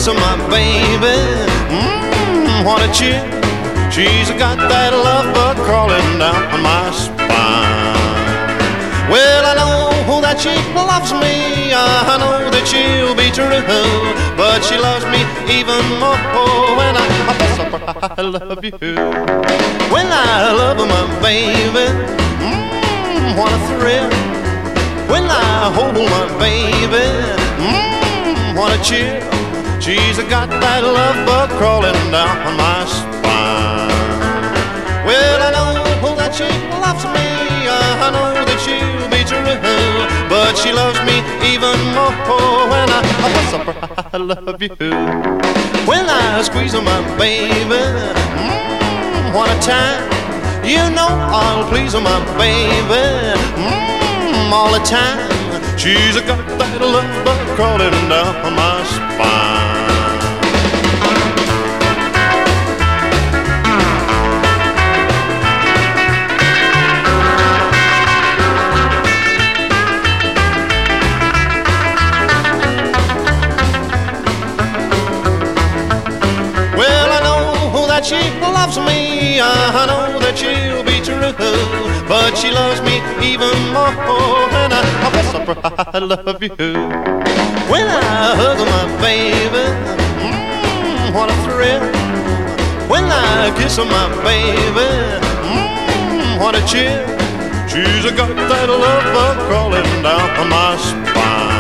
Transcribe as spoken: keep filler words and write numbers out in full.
kiss of my baby. Mmm, what a chick. She's got that love bug crawling down my spine. Well, I know that she loves me, I know that she'll be true, but she loves me even more when I, I kiss her, I love you. When I love my baby, mmm, what a thrill. When I hold my baby, mmm, what a chill. She's got that love bug crawling down my spine. Well, I know that she loves me, I know that she'll be true, but she loves me even more when I, I kiss her, I love you. When I squeeze my baby, mmm, what a time. You know I'll please my baby, mmm, all the time. She's got that love bug crawling down my spine. She loves me, I know that she'll be true, but she loves me even more when I, I kiss her, I love you. When I hug my baby, mmm, what a thrill. When I kiss my baby, mmm, what a chill. She's got that love bug crawling down my spine.